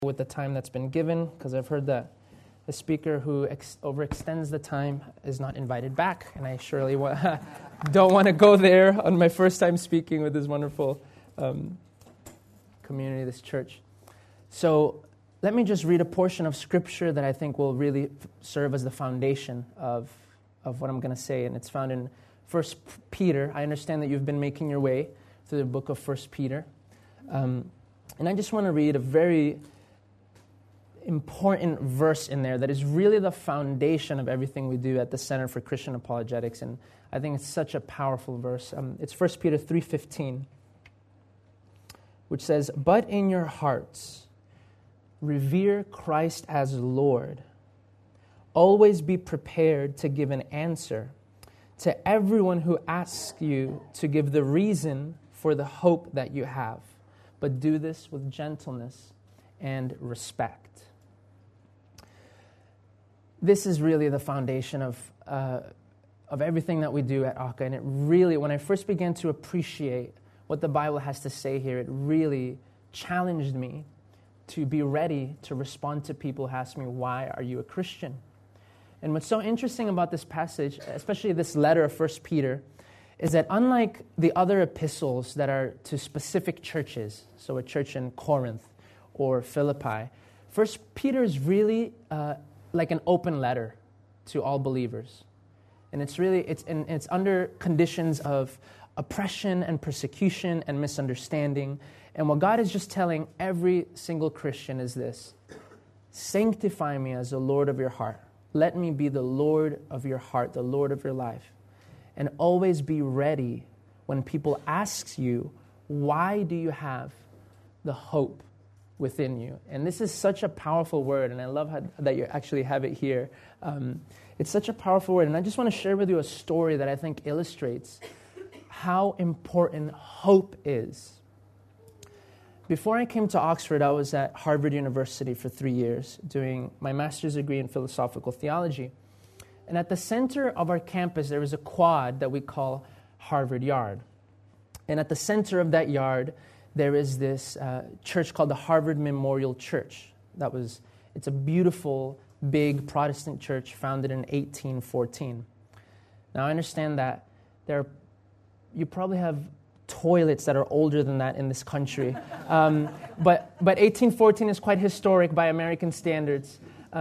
with the time that's been given, because I've heard that the speaker who overextends the time is not invited back, and I surely don't want to go there on my first time speaking with this wonderful community, this church. So let me just read a portion of Scripture that I think will really serve as the foundation of what I'm going to say, and it's found in 1 Peter. I understand that you've been making your way through the book of 1 Peter, and I just want to read a very important verse in there that is really the foundation of everything we do at the Center for Christian Apologetics, and I think it's such a powerful verse. It's 1 Peter 3:15, which says, "But in your hearts revere Christ as Lord. Always be prepared to give an answer to everyone who asks you to give the reason for the hope that you have, but do this with gentleness and respect." This is really the foundation of everything that we do at ACA, and it really, when I first began to appreciate what the Bible has to say here, it really challenged me to be ready to respond to people who ask me, "Why are you a Christian?" And what's so interesting about this passage, especially this letter of 1 Peter, is that unlike the other epistles that are to specific churches, so a church in Corinth or Philippi, 1 Peter is really like an open letter to all believers. And it's under conditions of oppression and persecution and misunderstanding. And what God is just telling every single Christian is this: sanctify me as the Lord of your heart. Let me be the Lord of your heart, the Lord of your life. And always be ready when people ask you, why do you have the hope within you? And this is such a powerful word, and I love that you actually have it here. It's such a powerful word, and I just want to share with you a story that I think illustrates how important hope is. Before I came to Oxford, I was at Harvard University for 3 years doing my master's degree in philosophical theology. And at the center of our campus, there was a quad that we call Harvard Yard. And at the center of that yard, there is this church called the Harvard Memorial Church. It's a beautiful, big Protestant church founded in 1814. Now, I understand that you probably have toilets that are older than that in this country. But 1814 is quite historic by American standards.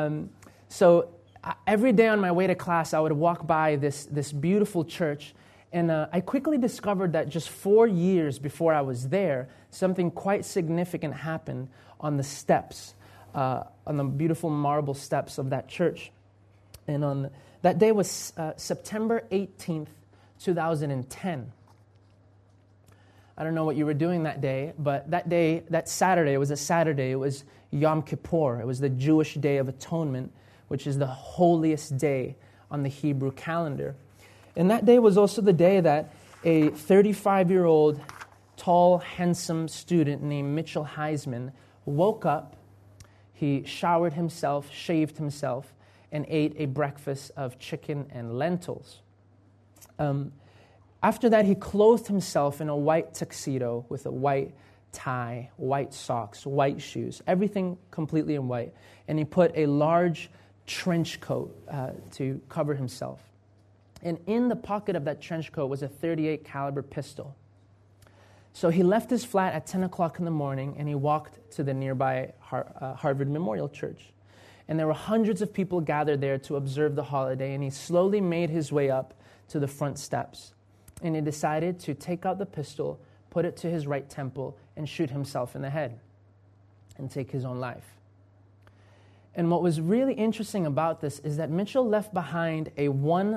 So every day on my way to class, I would walk by this beautiful church. And I quickly discovered that just 4 years before I was there, something quite significant happened on the steps, on the beautiful marble steps of that church. And that day was September 18th, 2010. I don't know what you were doing that day, but that Saturday, it was Yom Kippur. It was the Jewish Day of Atonement, which is the holiest day on the Hebrew calendar. And that day was also the day that a 35-year-old, tall, handsome student named Mitchell Heisman woke up, he showered himself, shaved himself, and ate a breakfast of chicken and lentils. After that, he clothed himself in a white tuxedo with a white tie, white socks, white shoes, everything completely in white. And he put a large trench coat to cover himself. And in the pocket of that trench coat was a .38 caliber pistol. So he left his flat at 10 o'clock in the morning, and he walked to the nearby Harvard Memorial Church. And there were hundreds of people gathered there to observe the holiday, and he slowly made his way up to the front steps. And he decided to take out the pistol, put it to his right temple, and shoot himself in the head and take his own life. And what was really interesting about this is that Mitchell left behind a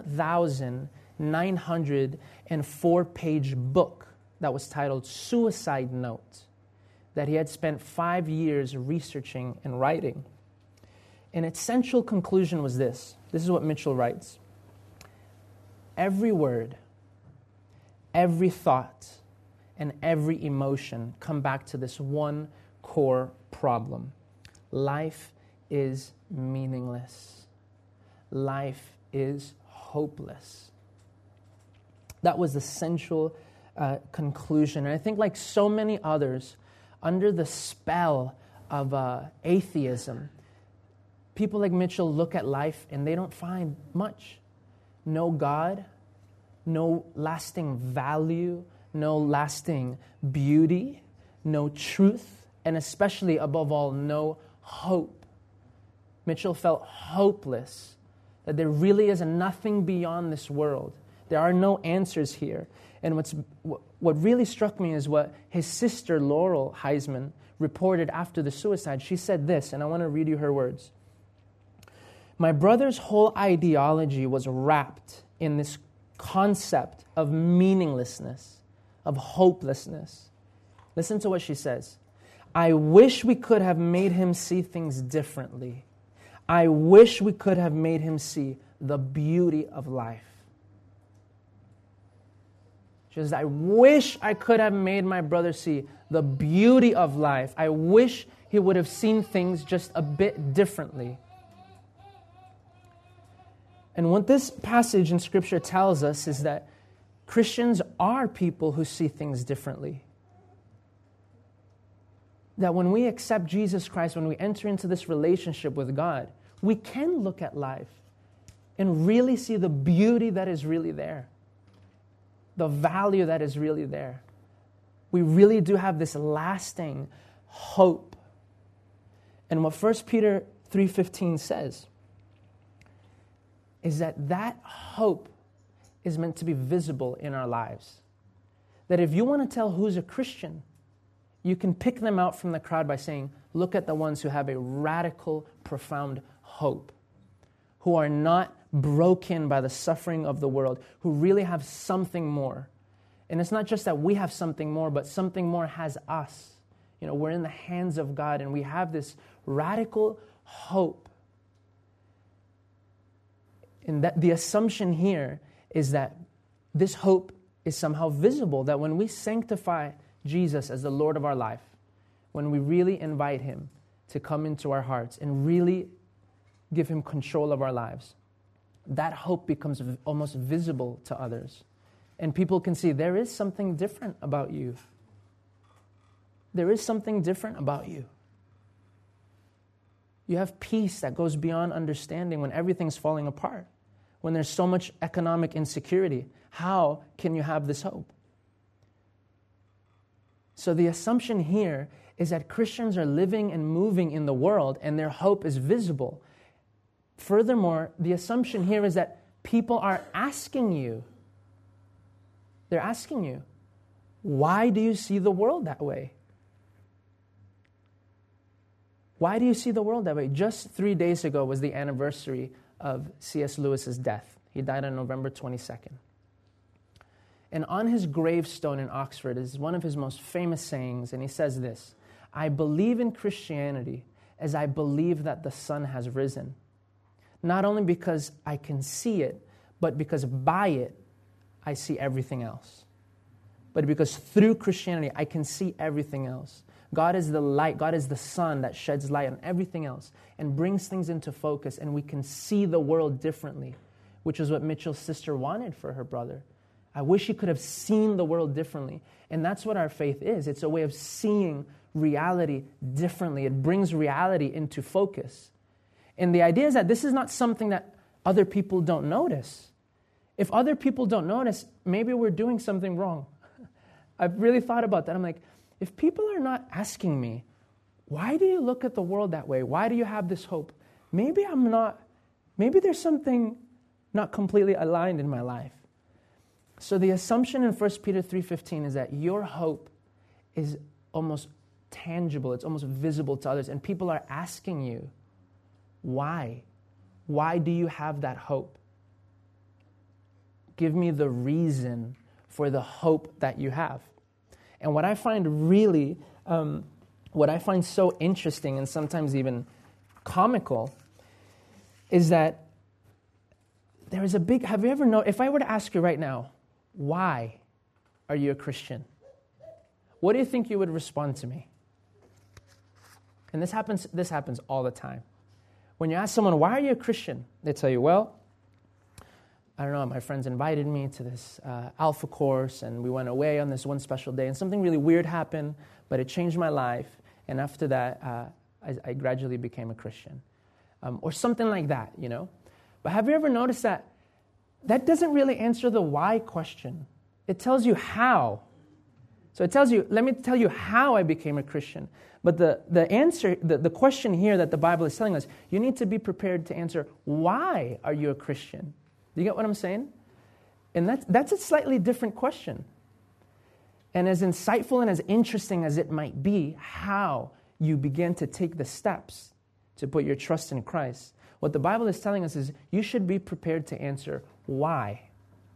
1,904-page book that was titled Suicide Note, that he had spent 5 years researching and writing. And its central conclusion was this. This is what Mitchell writes: every word, every thought, and every emotion come back to this one core problem. Life is meaningless. Life is hopeless. That was the central conclusion. And I think, like so many others, under the spell atheism. People like Mitchell look at life and they don't find much. No God, no lasting value, no lasting beauty, no truth, and especially, above all, no hope. Mitchell felt hopeless, that there really is nothing beyond this world. There are no answers here. And what really struck me is what his sister, Laurel Heisman, reported after the suicide. She said this, and I want to read you her words. My brother's whole ideology was wrapped in this concept of meaninglessness, of hopelessness. Listen to what she says. I wish we could have made him see things differently. I wish we could have made him see the beauty of life. She says, I wish I could have made my brother see the beauty of life. I wish he would have seen things just a bit differently. And what this passage in Scripture tells us is that Christians are people who see things differently. That when we accept Jesus Christ, when we enter into this relationship with God, we can look at life and really see the beauty that is really there, the value that is really there. We really do have this lasting hope. And what 1 Peter 3:15 says is that hope is meant to be visible in our lives. That if you want to tell who's a Christian, you can pick them out from the crowd by saying, look at the ones who have a radical, profound hope, who are not broken by the suffering of the world, who really have something more. And it's not just that we have something more, but something more has us. You know, we're in the hands of God, and we have this radical hope. And that the assumption here is that this hope is somehow visible, that when we sanctify Jesus as the Lord of our life, when we really invite Him to come into our hearts and really give Him control of our lives, that hope becomes almost visible to others. And people can see there is something different about you. There is something different about you. You have peace that goes beyond understanding when everything's falling apart, when there's so much economic insecurity. How can you have this hope? So the assumption here is that Christians are living and moving in the world and their hope is visible. Furthermore, the assumption here is that people are asking you. They're asking you, why do you see the world that way? Why do you see the world that way? Just 3 days ago was the anniversary of C.S. Lewis's death. He died on November 22nd. And on his gravestone in Oxford is one of his most famous sayings, and he says this, I believe in Christianity as I believe that the sun has risen. Not only because I can see it, but because by it, I see everything else. But because through Christianity, I can see everything else. God is the light. God is the sun that sheds light on everything else and brings things into focus, and we can see the world differently, which is what Mitchell's sister wanted for her brother. I wish he could have seen the world differently. And that's what our faith is. It's a way of seeing reality differently. It brings reality into focus. And the idea is that this is not something that other people don't notice. If other people don't notice, maybe we're doing something wrong. I've really thought about that. I'm like, if people are not asking me, why do you look at the world that way? Why do you have this hope? Maybe there's something not completely aligned in my life. So the assumption in 1 Peter 3:15 is that your hope is almost tangible. It's almost visible to others. And people are asking you, why? Why do you have that hope? Give me the reason for the hope that you have. And what I find so interesting and sometimes even comical is that there is have you ever known, if I were to ask you right now, why are you a Christian? What do you think you would respond to me? And this happens all the time. When you ask someone, why are you a Christian? They tell you, well, I don't know, my friends invited me to this Alpha course, and we went away on this one special day, and something really weird happened, but it changed my life, And after that, I gradually became a Christian. Or something like that, you know. But have you ever noticed that that doesn't really answer the why question? It tells you how. So it tells you, let me tell you how I became a Christian. But the answer, the question here that the Bible is telling us, you need to be prepared to answer, why are you a Christian? Do you get what I'm saying? And that's a slightly different question. And as insightful and as interesting as it might be, how you begin to take the steps to put your trust in Christ, what the Bible is telling us is you should be prepared to answer why.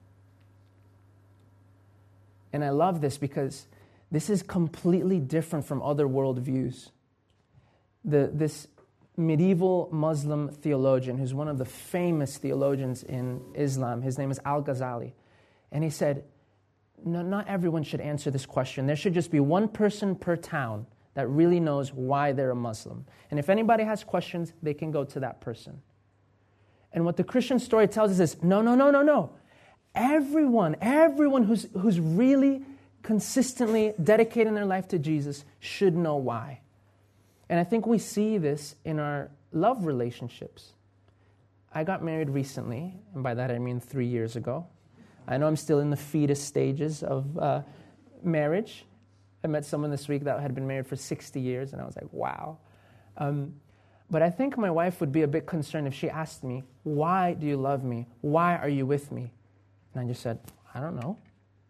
And I love this because this is completely different from other worldviews. This medieval Muslim theologian, who's one of the famous theologians in Islam, his name is Al-Ghazali, and he said, no, not everyone should answer this question. There should just be one person per town that really knows why they're a Muslim. And if anybody has questions, they can go to that person. And what the Christian story tells us is, no. Everyone who's really consistently dedicating their life to Jesus should know why. And I think we see this in our love relationships. I got married recently, and by that I mean 3 years ago. I know I'm still in the fetus stages of marriage. I met someone this week that had been married for 60 years, and I was like, wow. But I think my wife would be a bit concerned if she asked me, why do you love me? Why are you with me? And I just said, I don't know.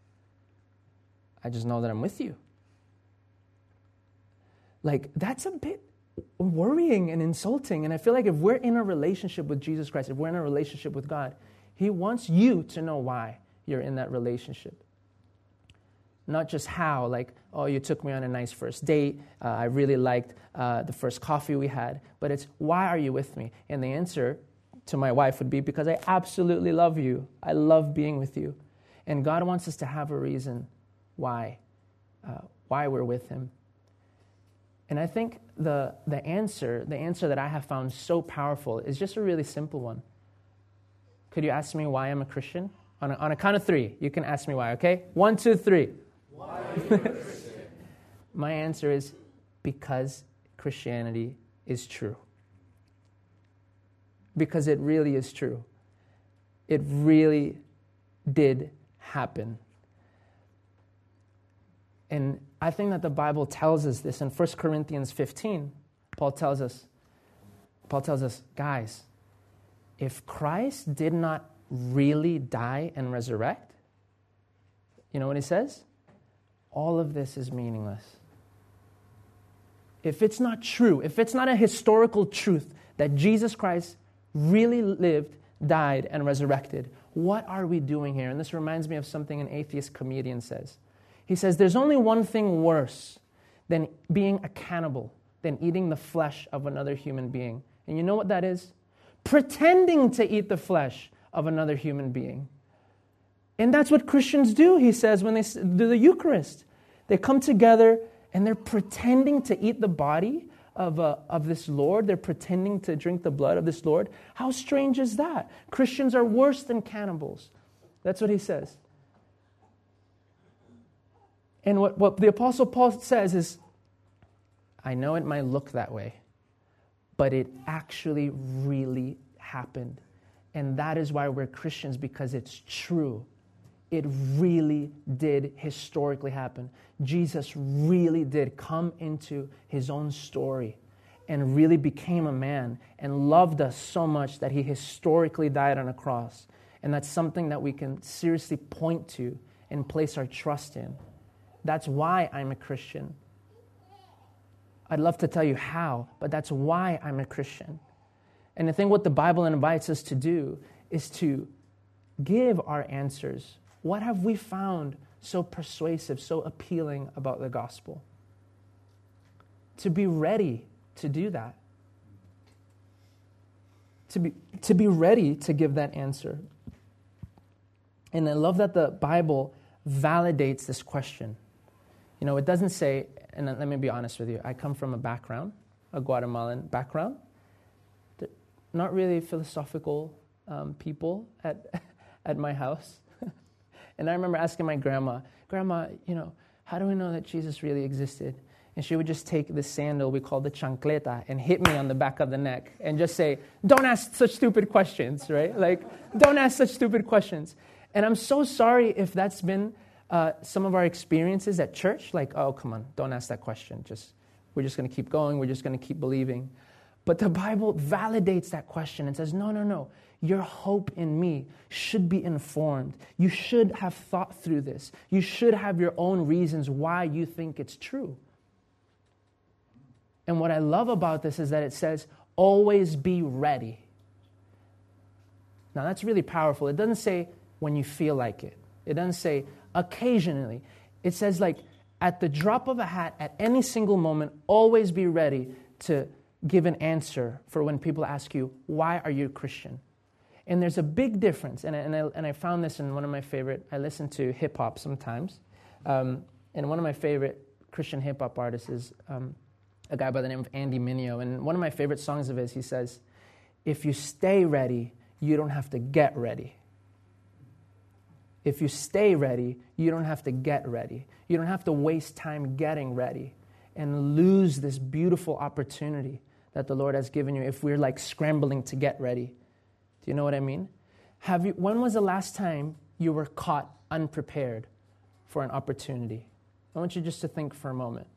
I just know that I'm with you. Like, that's a bit worrying and insulting. And I feel like if we're in a relationship with Jesus Christ, if we're in a relationship with God, He wants you to know why you're in that relationship. Not just how, like, oh, you took me on a nice first date, I really liked the first coffee we had, but it's, why are you with me? And the answer to my wife would be, because I absolutely love you. I love being with you. And God wants us to have a reason why we're with Him. And I think the answer that I have found so powerful is just a really simple one. Could you ask me why I'm a Christian? On a count of 3, you can ask me why, okay? 1, 2, 3. Why are you a Christian? My answer is because Christianity is true. Because it really is true. It really did happen. And I think that the Bible tells us this. In 1 Corinthians 15, Paul tells us, guys, if Christ did not really die and resurrect, you know what he says? All of this is meaningless. If it's not true, if it's not a historical truth that Jesus Christ really lived, died, and resurrected, what are we doing here? And this reminds me of something an atheist comedian says. He says, there's only one thing worse than being a cannibal, than eating the flesh of another human being. And you know what that is? Pretending to eat the flesh of another human being. And that's what Christians do, he says, when they do the Eucharist. They come together and they're pretending to eat the body of this Lord. They're pretending to drink the blood of this Lord. How strange is that? Christians are worse than cannibals. That's what he says. And what the Apostle Paul says is, I know it might look that way, but it actually really happened. And that is why we're Christians, because it's true. It really did historically happen. Jesus really did come into His own story and really became a man and loved us so much that He historically died on a cross. And that's something that we can seriously point to and place our trust in. That's why I'm a Christian. I'd love to tell you how, but that's why I'm a Christian. And I think what the Bible invites us to do is to give our answers. What have we found so persuasive, so appealing about the gospel? To be ready to do that. To be ready to give that answer. And I love that the Bible validates this question. You know, it doesn't say, and let me be honest with you, I come from a Guatemalan background. Not really philosophical people at my house. And I remember asking my grandma, you know, how do we know that Jesus really existed? And she would just take the sandal we call the chancleta and hit me on the back of the neck and just say, don't ask such stupid questions, right? Like, don't ask such stupid questions. And I'm so sorry if that's been some of our experiences at church. Like, oh, come on, don't ask that question. We're just going to keep going. We're just going to keep believing. But the Bible validates that question and says, no. Your hope in me should be informed. You should have thought through this. You should have your own reasons why you think it's true. And what I love about this is that it says, always be ready. Now that's really powerful. It doesn't say when you feel like it. It doesn't say occasionally. It says like at the drop of a hat, at any single moment, always be ready to give an answer for when people ask you, why are you a Christian? And there's a big difference, and I found this in one of my favorite, I listen to hip-hop sometimes, and one of my favorite Christian hip-hop artists is a guy by the name of Andy Mineo, and one of my favorite songs of his, he says, if you stay ready, you don't have to get ready. If you stay ready, you don't have to get ready. You don't have to waste time getting ready and lose this beautiful opportunity that the Lord has given you if we're like scrambling to get ready. Do you know what I mean? When was the last time you were caught unprepared for an opportunity? I want you just to think for a moment.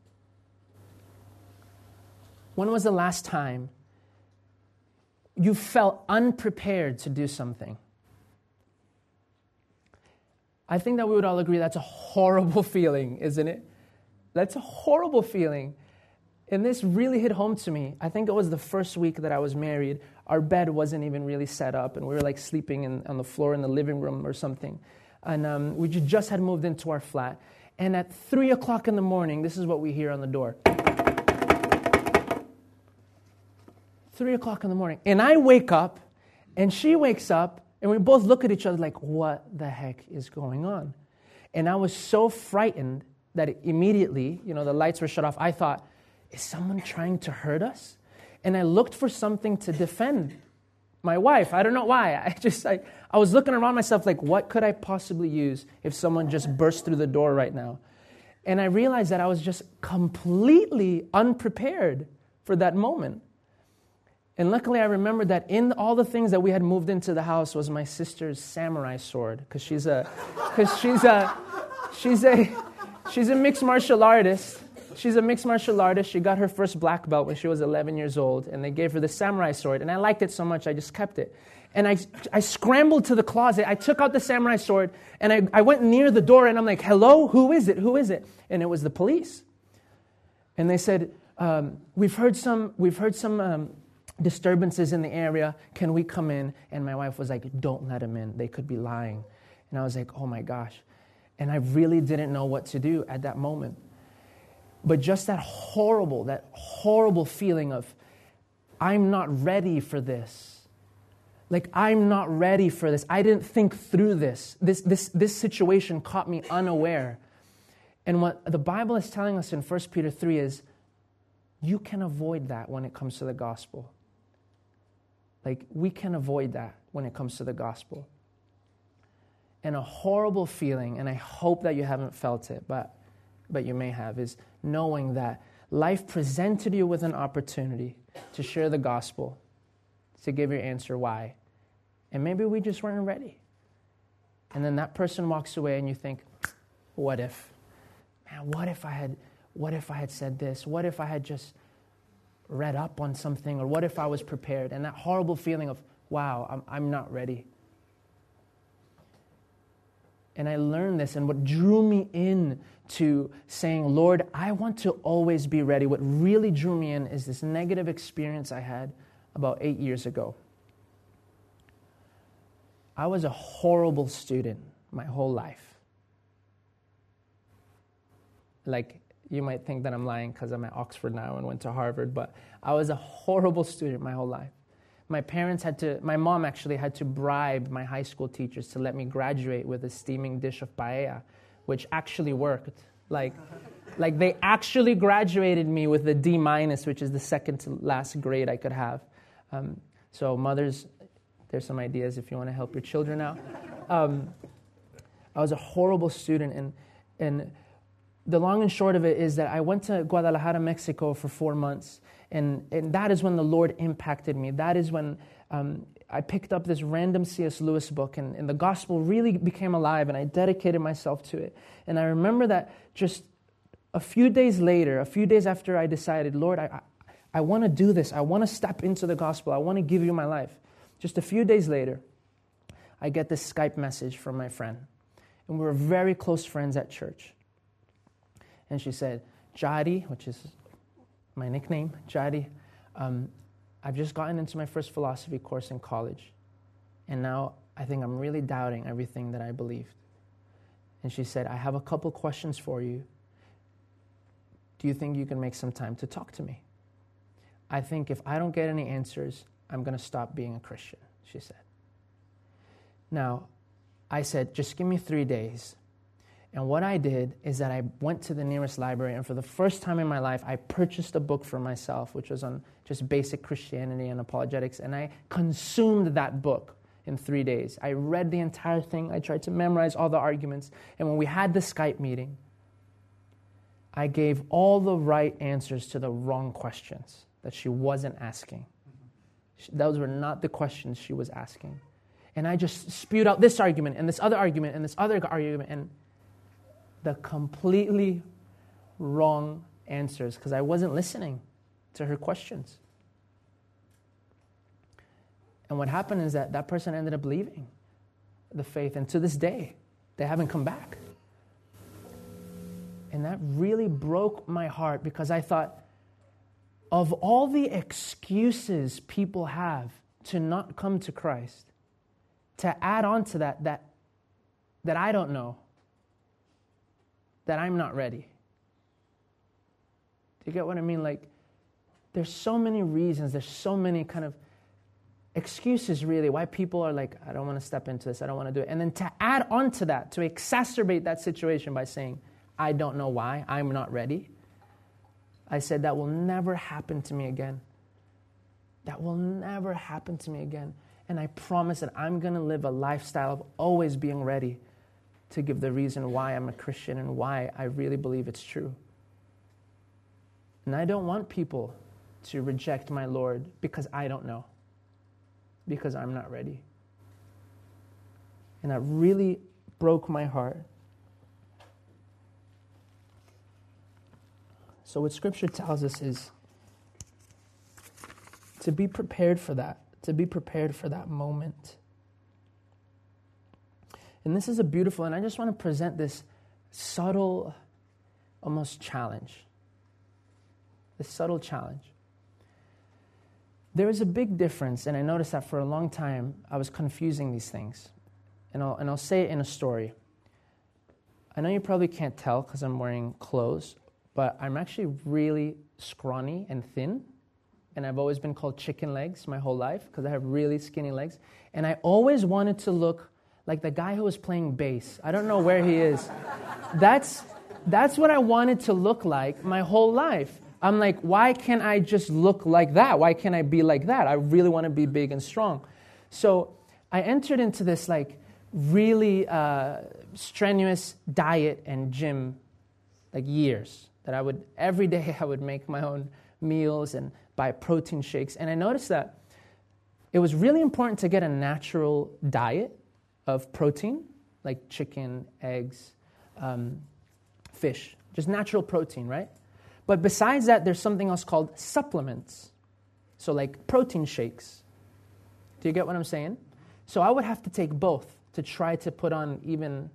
When was the last time you felt unprepared to do something? I think that we would all agree that's a horrible feeling, isn't it? That's a horrible feeling. And this really hit home to me. I think it was the first week that I was married. Our bed wasn't even really set up, and we were like sleeping on the floor in the living room or something. And we just had moved into our flat. And at 3 o'clock in the morning, this is what we hear on the door. 3 o'clock in the morning. And I wake up, and she wakes up, and we both look at each other like, what the heck is going on? And I was so frightened that immediately, the lights were shut off. I thought, is someone trying to hurt us? And I looked for something to defend my wife. I don't know why. I was looking around myself like, what could I possibly use if someone just burst through the door right now? And I realized that I was just completely unprepared for that moment. And luckily, I remembered that in all the things that we had moved into the house was my sister's samurai sword, because she's a mixed martial artist. She's a mixed martial artist. She got her first black belt when she was 11 years old, and they gave her the samurai sword. And I liked it so much, I just kept it. And I scrambled to the closet. I took out the samurai sword, and I went near the door, and I'm like, hello, who is it? Who is it? And it was the police. And they said, we've heard some disturbances in the area. Can we come in? And my wife was like, don't let them in. They could be lying. And I was like, oh my gosh. And I really didn't know what to do at that moment. But just that horrible feeling of, I'm not ready for this. Like, I'm not ready for this. I didn't think through this. This situation caught me unaware. And what the Bible is telling us in 1 Peter 3 is, you can avoid that when it comes to the gospel. Like, we can avoid that when it comes to the gospel. And a horrible feeling, and I hope that you haven't felt it, but you may have, is knowing that life presented you with an opportunity to share the gospel, to give your answer why. And maybe we just weren't ready. And then that person walks away and you think, what if? Man, what if I had said this? What if I had just read up on something? Or what if I was prepared? And that horrible feeling of, wow, I'm not ready. And I learned this, and what drew me in to saying, Lord, I want to always be ready. What really drew me in is this negative experience I had about 8 years ago. I was a horrible student my whole life. Like, you might think that I'm lying because I'm at Oxford now and went to Harvard, but I was a horrible student my whole life. My mom actually had to bribe my high school teachers to let me graduate with a steaming dish of paella, which actually worked. Like they actually graduated me with a D-, which is the second to last grade I could have. So mothers, there's some ideas if you want to help your children out. I was a horrible student, and the long and short of it is that I went to Guadalajara, Mexico for 4 months. And that is when the Lord impacted me. That is when I picked up this random C.S. Lewis book, and the gospel really became alive, and I dedicated myself to it. And I remember that just a few days after I decided, Lord, I want to do this. I want to step into the gospel. I want to give you my life. Just a few days later, I get this Skype message from my friend. And we were very close friends at church. And she said, Jadi, which is my nickname, Jadi, I've just gotten into my first philosophy course in college. And now I think I'm really doubting everything that I believed. And she said, I have a couple questions for you. Do you think you can make some time to talk to me? I think if I don't get any answers, I'm going to stop being a Christian, she said. Now, I said, just give me 3 days. And what I did is that I went to the nearest library, and for the first time in my life, I purchased a book for myself, which was on just basic Christianity and apologetics, and I consumed that book in 3 days. I read the entire thing. I tried to memorize all the arguments. And when we had the Skype meeting, I gave all the right answers to the wrong questions that she wasn't asking. Those were not the questions she was asking. And I just spewed out this argument and this other argument and this other argument, and the completely wrong answers because I wasn't listening to her questions. And what happened is that person ended up leaving the faith, and to this day, they haven't come back. And that really broke my heart because I thought, of all the excuses people have to not come to Christ, to add on to that I don't know, that I'm not ready. Do you get what I mean? Like, there's so many reasons, there's so many kind of excuses really why people are like, I don't want to step into this, I don't want to do it. And then to add on to that, to exacerbate that situation by saying, I don't know why, I'm not ready. I said, that will never happen to me again. That will never happen to me again. And I promise that I'm going to live a lifestyle of always being ready to give the reason why I'm a Christian and why I really believe it's true. And I don't want people to reject my Lord because I don't know, because I'm not ready. And that really broke my heart. So what Scripture tells us is to be prepared for that, to be prepared for that moment. And this is a beautiful, and I just want to present this subtle, almost challenge. This subtle challenge. There is a big difference, and I noticed that for a long time, I was confusing these things. And I'll say it in a story. I know you probably can't tell because I'm wearing clothes, but I'm actually really scrawny and thin. And I've always been called chicken legs my whole life because I have really skinny legs. And I always wanted to look like the guy who was playing bass. I don't know where he is. That's what I wanted to look like my whole life. I'm like, why can't I just look like that? Why can't I be like that? I really want to be big and strong. So I entered into this like really strenuous diet and gym like years. That every day I would make my own meals and buy protein shakes. And I noticed that it was really important to get a natural diet of protein, like chicken, eggs, fish, just natural protein, right? But besides that, there's something else called supplements. So like protein shakes. Do you get what I'm saying? So I would have to take both to try to put on even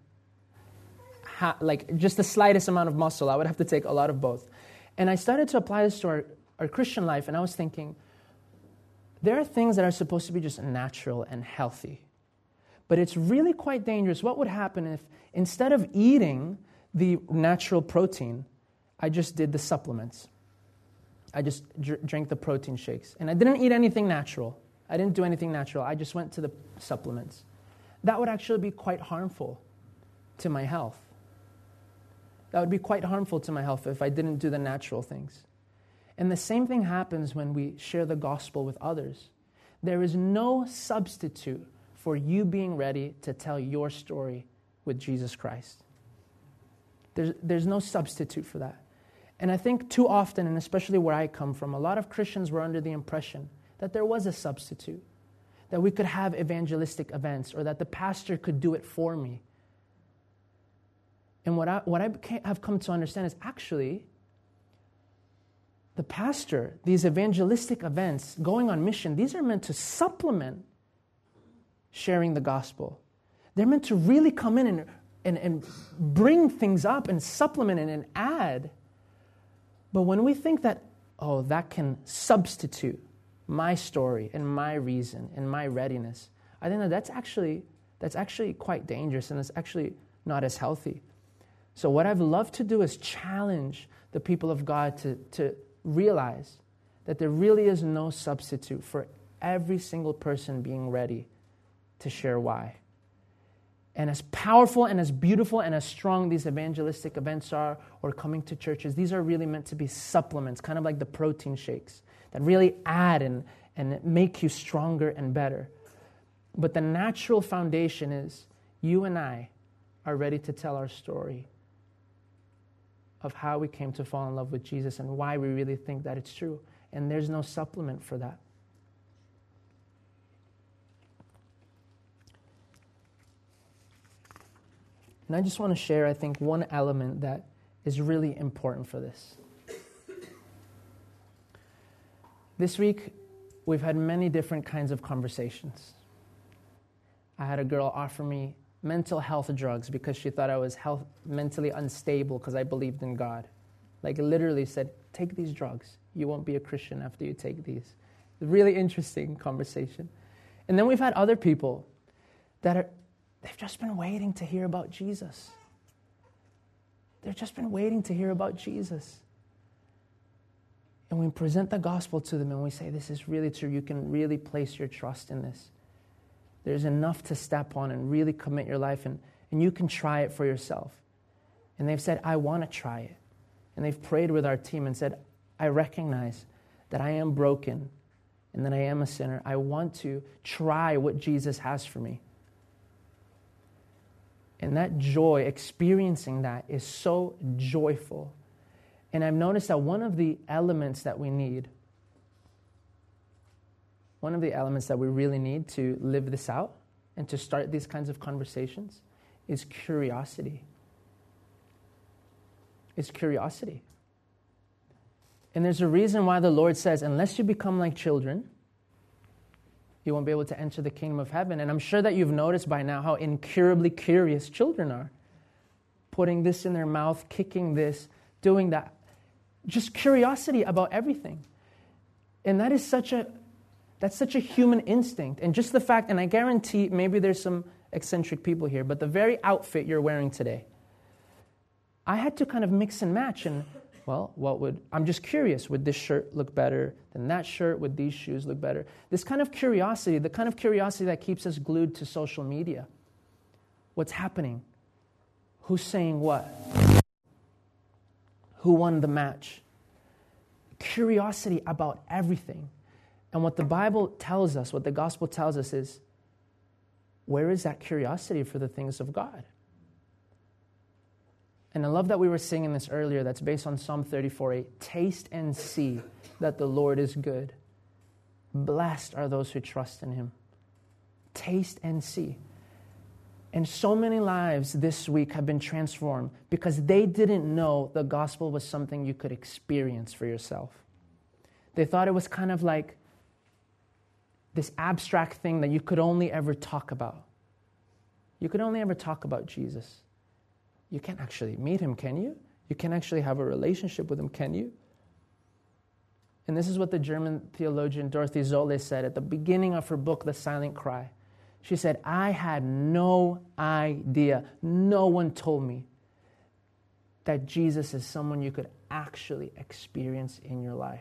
like just the slightest amount of muscle. I would have to take a lot of both. And I started to apply this to our Christian life, and I was thinking, there are things that are supposed to be just natural and healthy. But it's really quite dangerous. What would happen if instead of eating the natural protein, I just did the supplements? I just drank the protein shakes. And I didn't eat anything natural. I didn't do anything natural. I just went to the supplements. That would actually be quite harmful to my health. That would be quite harmful to my health if I didn't do the natural things. And the same thing happens when we share the gospel with others. There is no substitute for you being ready to tell your story with Jesus Christ. There's no substitute for that. And I think too often, and especially where I come from, a lot of Christians were under the impression that there was a substitute, that we could have evangelistic events, or that the pastor could do it for me. And what I have come to understand is actually the pastor, these evangelistic events, going on mission, these are meant to supplement sharing the gospel. They're meant to really come in and bring things up and supplement it and add. But when we think that, oh, that can substitute my story and my reason and my readiness, I think that's actually quite dangerous, and it's actually not as healthy. So what I've loved to do is challenge the people of God to realize that there really is no substitute for every single person being ready to share why. And as powerful and as beautiful and as strong these evangelistic events are, or coming to churches, these are really meant to be supplements, kind of like the protein shakes, that really add and make you stronger and better. But the natural foundation is you and I are ready to tell our story of how we came to fall in love with Jesus and why we really think that it's true. And there's no supplement for that. And I just want to share, I think, one element that is really important for this. This week, we've had many different kinds of conversations. I had a girl offer me mental health drugs because she thought I was mentally unstable because I believed in God. Like literally said, take these drugs. You won't be a Christian after you take these. Really interesting conversation. And then we've had other people that they've just been waiting to hear about Jesus. They've just been waiting to hear about Jesus. And we present the gospel to them and we say, this is really true. You can really place your trust in this. There's enough to step on and really commit your life, and you can try it for yourself. And they've said, I want to try it. And they've prayed with our team and said, I recognize that I am broken and that I am a sinner. I want to try what Jesus has for me. And that joy, experiencing that, is so joyful. And I've noticed that one of the elements that we need, one of the elements that we really need to live this out and to start these kinds of conversations is curiosity. It's curiosity. And there's a reason why the Lord says, unless you become like children, you won't be able to enter the kingdom of heaven. And I'm sure that you've noticed by now how incurably curious children are. Putting this in their mouth, kicking this, doing that. Just curiosity about everything. And that is such a human instinct. And just the fact, and I guarantee maybe there's some eccentric people here, but the very outfit you're wearing today, I had to kind of mix and match. And, well, I'm just curious. Would this shirt look better than that shirt? Would these shoes look better? This kind of curiosity, the kind of curiosity that keeps us glued to social media. What's happening? Who's saying what? Who won the match? Curiosity about everything. And what the Bible tells us, what the gospel tells us is, where is that curiosity for the things of God? And I love that we were singing this earlier, that's based on Psalm 34:8. Taste and see that the Lord is good. Blessed are those who trust in Him. Taste and see. And so many lives this week have been transformed because they didn't know the gospel was something you could experience for yourself. They thought it was kind of like this abstract thing that you could only ever talk about. You could only ever talk about Jesus. You can't actually meet Him, can you? You can't actually have a relationship with Him, can you? And this is what the German theologian Dorothy Zolle said at the beginning of her book, The Silent Cry. She said, I had no idea, no one told me that Jesus is someone you could actually experience in your life.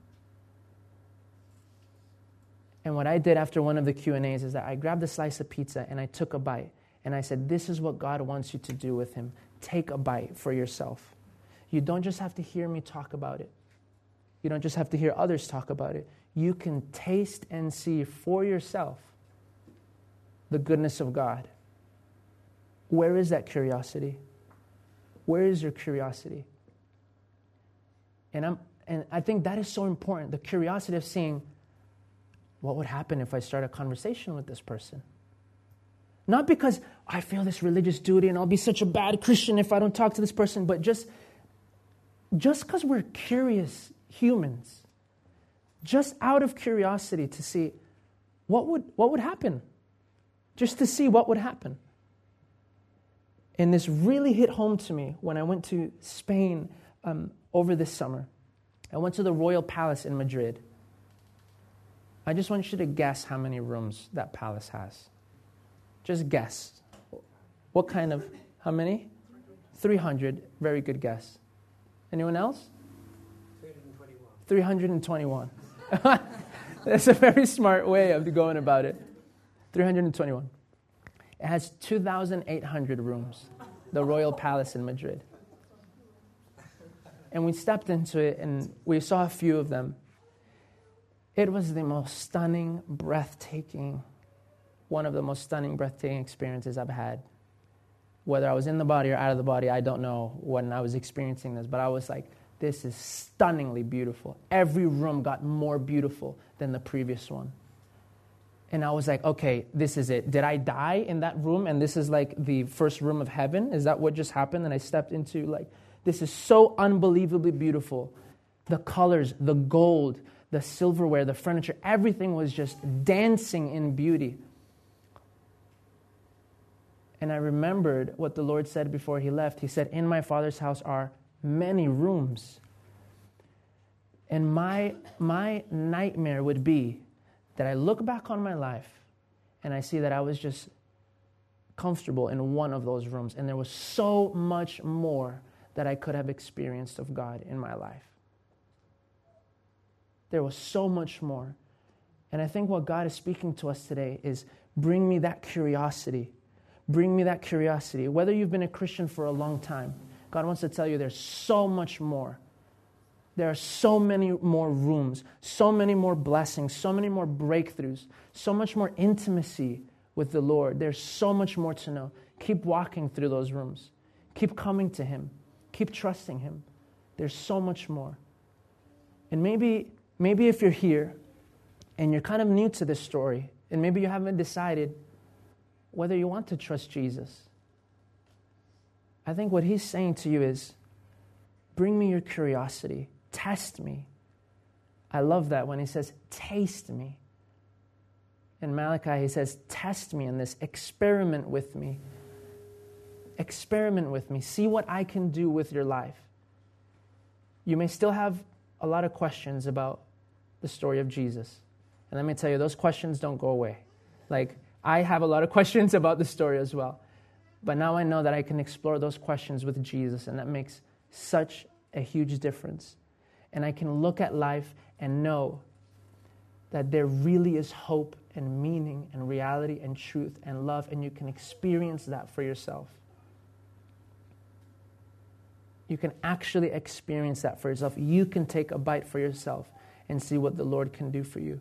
And what I did after one of the Q&As is that I grabbed a slice of pizza and I took a bite. And I said, this is what God wants you to do with Him. Take a bite for yourself. You don't just have to hear me talk about it. You don't just have to hear others talk about it. You can taste and see for yourself the goodness of God. Where is that curiosity? Where is your curiosity? And I think that is so important, the curiosity of seeing what would happen if I start a conversation with this person. Not because I feel this religious duty and I'll be such a bad Christian if I don't talk to this person, but just because we're curious humans, just out of curiosity to see what would happen, just to see what would happen. And this really hit home to me when I went to Spain over this summer. I went to the Royal Palace in Madrid. I just want you to guess how many rooms that palace has. Just guess. What kind of, how many? 300. Very good guess. Anyone else? 321. That's a very smart way of going about it. 321. It has 2,800 rooms, the Royal Palace in Madrid. And we stepped into it and we saw a few of them. It was the most stunning, breathtaking, one of the most stunning, breathtaking experiences I've had. Whether I was in the body or out of the body, I don't know when I was experiencing this, but I was like, this is stunningly beautiful. Every room got more beautiful than the previous one. And I was like, okay, this is it. Did I die in that room? And this is like the first room of heaven? Is that what just happened? And I stepped into like, this is so unbelievably beautiful. The colors, the gold, the silverware, the furniture, everything was just dancing in beauty. And I remembered what the Lord said before he left. He said, in my Father's house are many rooms. And my nightmare would be that I look back on my life and I see that I was just comfortable in one of those rooms. And there was so much more that I could have experienced of God in my life. There was so much more. And I think what God is speaking to us today is bring me that curiosity. Bring me that curiosity. Whether you've been a Christian for a long time, God wants to tell you there's so much more. There are so many more rooms, so many more blessings, so many more breakthroughs, so much more intimacy with the Lord. There's so much more to know. Keep walking through those rooms. Keep coming to Him. Keep trusting Him. There's so much more. And maybe if you're here and you're kind of new to this story, and maybe you haven't decided whether you want to trust Jesus, I think what He's saying to you is, bring me your curiosity. Test me. I love that when He says, taste me. In Malachi, He says, test me in this. Experiment with me. Experiment with me. See what I can do with your life. You may still have a lot of questions about the story of Jesus. And let me tell you, those questions don't go away. Like, I have a lot of questions about the story as well. But now I know that I can explore those questions with Jesus, and that makes such a huge difference. And I can look at life and know that there really is hope and meaning and reality and truth and love, and you can experience that for yourself. You can actually experience that for yourself. You can take a bite for yourself and see what the Lord can do for you.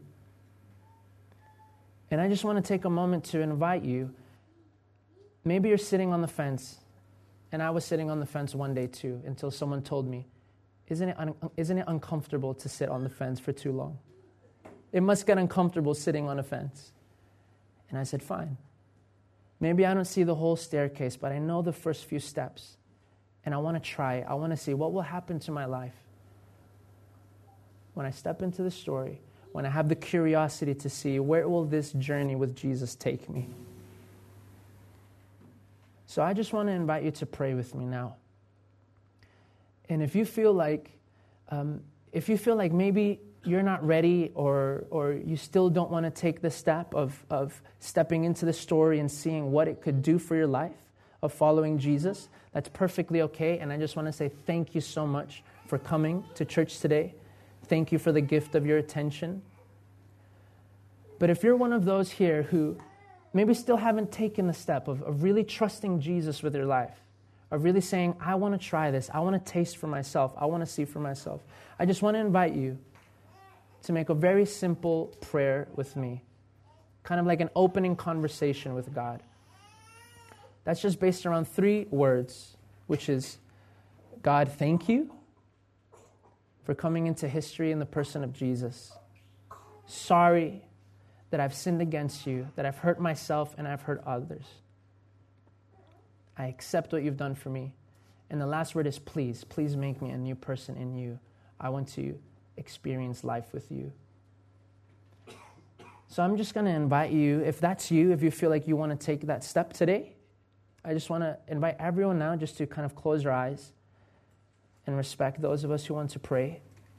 And I just want to take a moment to invite you. Maybe you're sitting on the fence, and I was sitting on the fence one day too, until someone told me, isn't it uncomfortable to sit on the fence for too long? It must get uncomfortable sitting on a fence. And I said, fine. Maybe I don't see the whole staircase, but I know the first few steps. And I want to try it. I want to see what will happen to my life when I step into the story, when I have the curiosity to see where will this journey with Jesus take me. So I just want to invite you to pray with me now. And if you feel like maybe you're not ready or you still don't want to take the step of stepping into the story and seeing what it could do for your life, of following Jesus, that's perfectly okay. And I just want to say thank you so much for coming to church today. Thank you for the gift of your attention. But if you're one of those here who maybe still haven't taken the step of really trusting Jesus with your life, of really saying, I want to try this, I want to taste for myself, I want to see for myself, I just want to invite you to make a very simple prayer with me, kind of like an opening conversation with God. That's just based around 3 words, which is God, thank you for coming into history in the person of Jesus. Sorry that I've sinned against you, that I've hurt myself and I've hurt others. I accept what you've done for me. And the last word is please. Please make me a new person in you. I want to experience life with you. So I'm just going to invite you, if that's you, if you feel like you want to take that step today, I just want to invite everyone now just to kind of close your eyes and respect those of us who want to pray.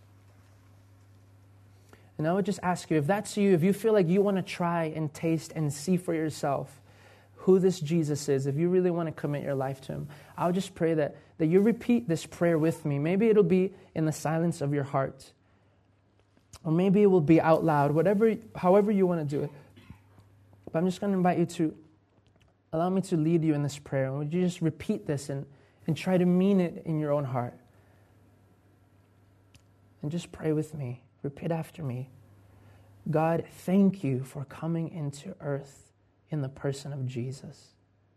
And I would just ask you, if that's you, if you feel like you want to try and taste and see for yourself who this Jesus is, if you really want to commit your life to him, I would just pray that you repeat this prayer with me. Maybe it'll be in the silence of your heart. Or maybe it will be out loud, however you want to do it. But I'm just going to invite you to allow me to lead you in this prayer. And would you just repeat this and try to mean it in your own heart? And just pray with me. Repeat after me. God, thank you for coming into earth in the person of Jesus.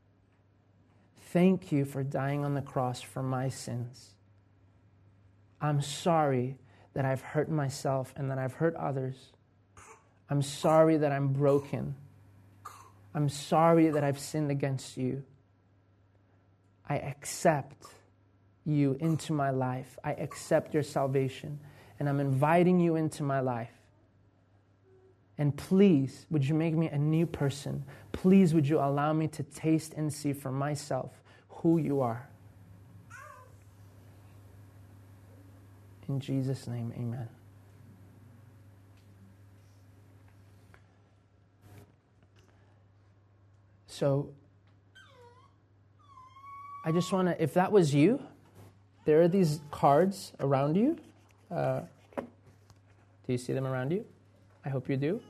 Thank you for dying on the cross for my sins. I'm sorry that I've hurt myself and that I've hurt others. I'm sorry that I'm broken. I'm sorry that I've sinned against you. I accept you into my life. I accept your salvation. And I'm inviting you into my life. And please, would you make me a new person? Please, would you allow me to taste and see for myself who you are? In Jesus' name, amen. So, I just want to, if that was you, there are these cards around you. Do you see them around you? I hope you do.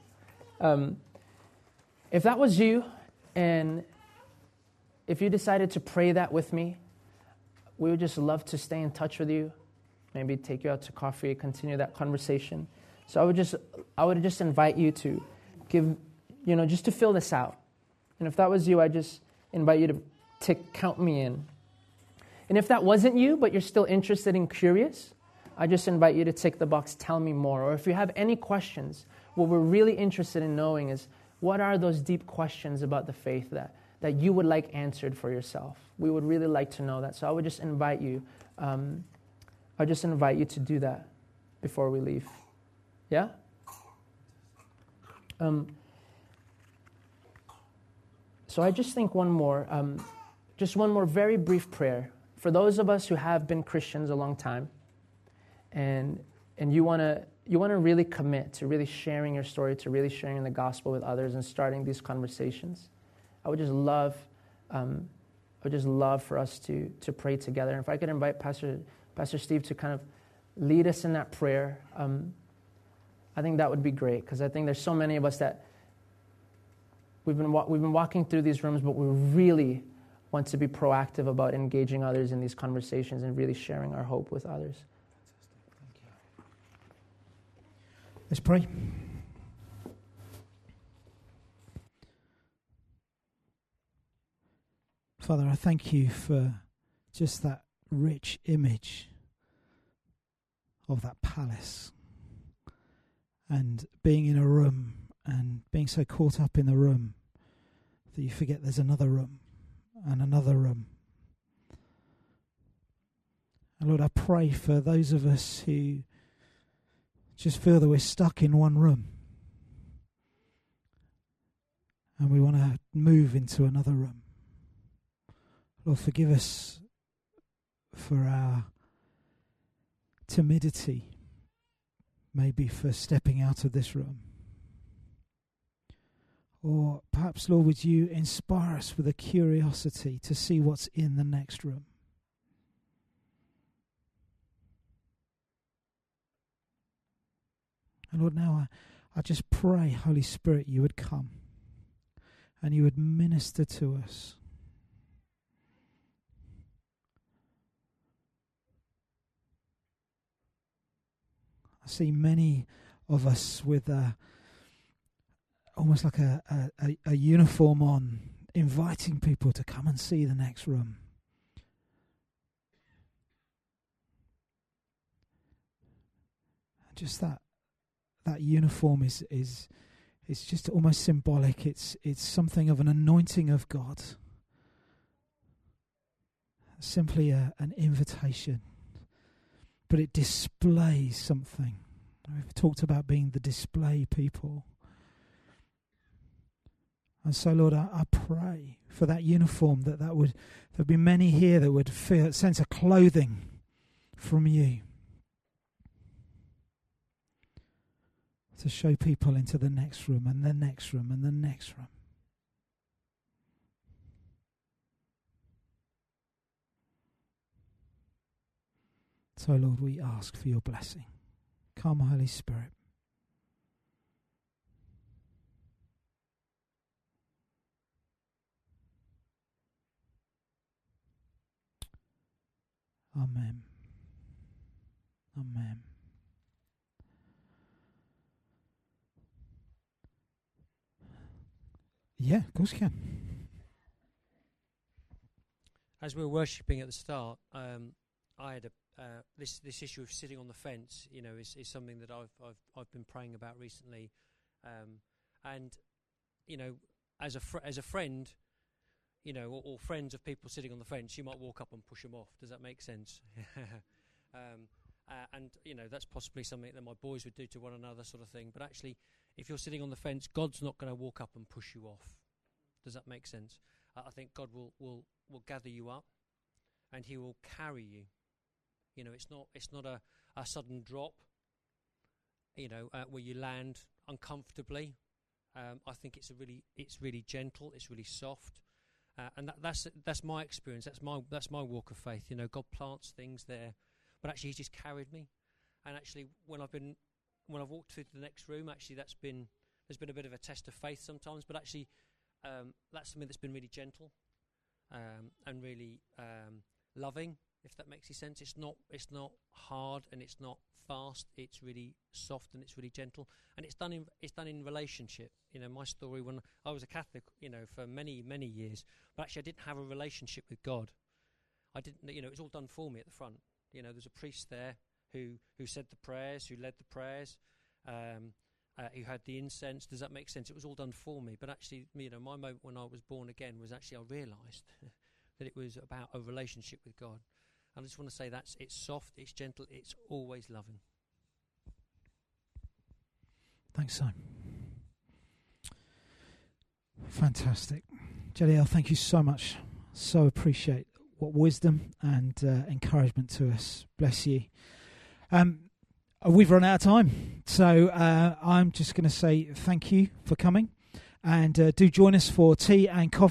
If that was you, and if you decided to pray that with me, we would just love to stay in touch with you. Maybe take you out to coffee, continue that conversation. So I would just invite you to give, just to fill this out. And if that was you, I just invite you to count me in. And if that wasn't you, but you're still interested and curious, I just invite you to tick the box, tell me more. Or if you have any questions, what we're really interested in knowing is, what are those deep questions about the faith that you would like answered for yourself? We would really like to know that. So I would just invite you, to do that before we leave. Yeah? So I just think one more very brief prayer. For those of us who have been Christians a long time, and you want to really commit to really sharing your story, to really sharing the gospel with others and starting these conversations, I would just love for us to pray together. And if I could invite Pastor Steve to kind of lead us in that prayer, I think that would be great, because I think there's so many of us that we've been walking through these rooms, but we really want to be proactive about engaging others in these conversations and really sharing our hope with others. Let's pray. Father, I thank you for just that rich image of that palace and being in a room and being so caught up in the room that you forget there's another room and another room. And Lord, I pray for those of us who just feel that we're stuck in one room and we want to move into another room. Lord, forgive us for our timidity, maybe for stepping out of this room. Or perhaps, Lord, would you inspire us with a curiosity to see what's in the next room? And Lord, now I just pray, Holy Spirit, you would come and you would minister to us. I see many of us with almost like a uniform on, inviting people to come and see the next room. just that uniform is just almost symbolic. It's something of an anointing of God. Simply an invitation, but it displays something. We've talked about being the display people. And so, Lord, I pray for that uniform, there'd be many here that would feel a sense of clothing from you to show people into the next room and the next room and the next room. So, Lord, we ask for your blessing. Come, Holy Spirit. Amen. Amen. Yeah, of course you can. As we were worshipping at the start, I had this issue of sitting on the fence. You know, is something that I've been praying about recently, and you know, as a friend, you know, or friends of people sitting on the fence, you might walk up and push them off. Does that make sense? And you know, that's possibly something that my boys would do to one another, sort of thing. But actually, if you're sitting on the fence, God's not going to walk up and push you off. Does that make sense? I think God will gather you up, and He will carry you. You know, it's not a sudden drop. You know, where you land uncomfortably. I think it's really gentle. It's really soft, and that's my experience. That's my walk of faith. You know, God plants things there, but actually He's just carried me. And actually, when I've walked through to the next room, actually there's been a bit of a test of faith sometimes. But actually, that's something that's been really gentle, and really loving. If that makes any sense, it's not hard and it's not fast. It's really soft and it's really gentle, and it's done in relationship. You know, my story, when I was a Catholic, you know, for many years, but actually I didn't have a relationship with God. I didn't, you know, it was all done for me at the front. You know, there's a priest there who said the prayers, who led the prayers, who had the incense. Does that make sense? It was all done for me. But actually, you know, my moment when I was born again was actually I realised that it was about a relationship with God. I just want to say it's soft, it's gentle, it's always loving. Thanks, Simon. Fantastic. Jadiel, thank you so much. So appreciate what wisdom and encouragement to us. Bless you. We've run out of time, so I'm just going to say thank you for coming, and do join us for tea and coffee.